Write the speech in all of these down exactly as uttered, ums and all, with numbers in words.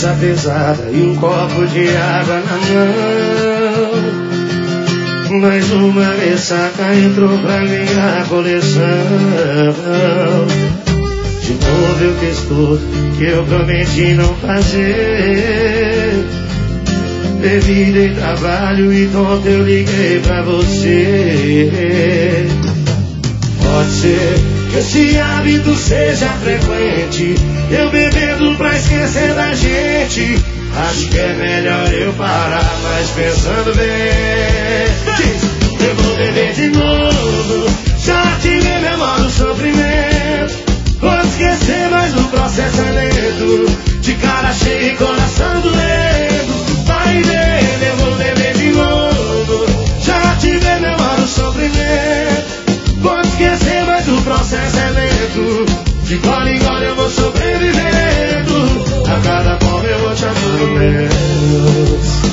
cabeça pesada e um copo de água na mão. Mais uma ressaca entrou pra minha coleção. De novo eu fiz tudo que eu prometi não fazer. Bebida e trabalho e tonto eu liguei pra você. Pode ser que esse hábito seja frequente, eu bebendo pra esquecer da gente. Acho que é melhor eu parar, mas pensando bem, eu vou beber de novo. Já tive memória do sofrimento. Vou esquecer, mas o processo é lento. De cara cheia e coração doendo. Vai ver, eu vou beber de novo. Já tive memória do sofrimento. Vou esquecer, mas o processo é lento. De gole em gole eu vou sobrevivendo. A cada pobre eu vou te amando menos.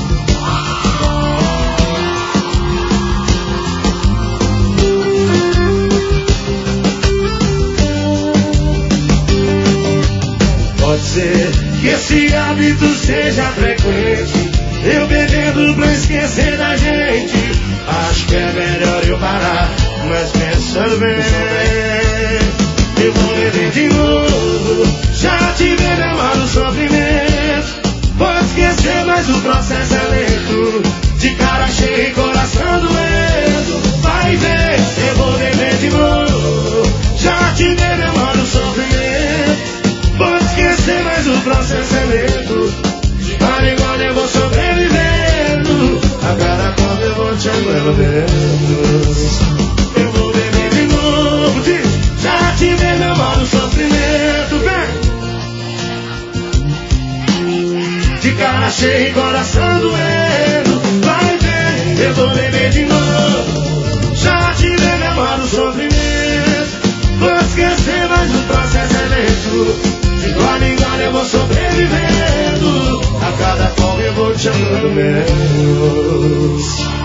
Pode ser que esse hábito seja frequente, eu bebendo pra esquecer da gente. Acho que é melhor eu parar, mas pensando bem, eu vou beber de novo. Já tive memória do sofrimento. Vou esquecer, mas o processo é lento. De cara cheia e coração doendo. Vai ver, eu vou beber de novo. Já tive memória do sofrimento. Vou esquecer, mas o processo é lento. De cara igual eu vou sobrevivendo. A cada copo eu vou te amando menos. Eu vou beber de novo. Já tive memória do sofrimento. Vem! De cara cheia e coração doendo. Vai ver, eu vou beber de novo. Já tive memória do sofrimento. Vou esquecer, mas o processo é lento. De gole em gole eu vou sobrevivendo. A cada fome eu vou te amando menos.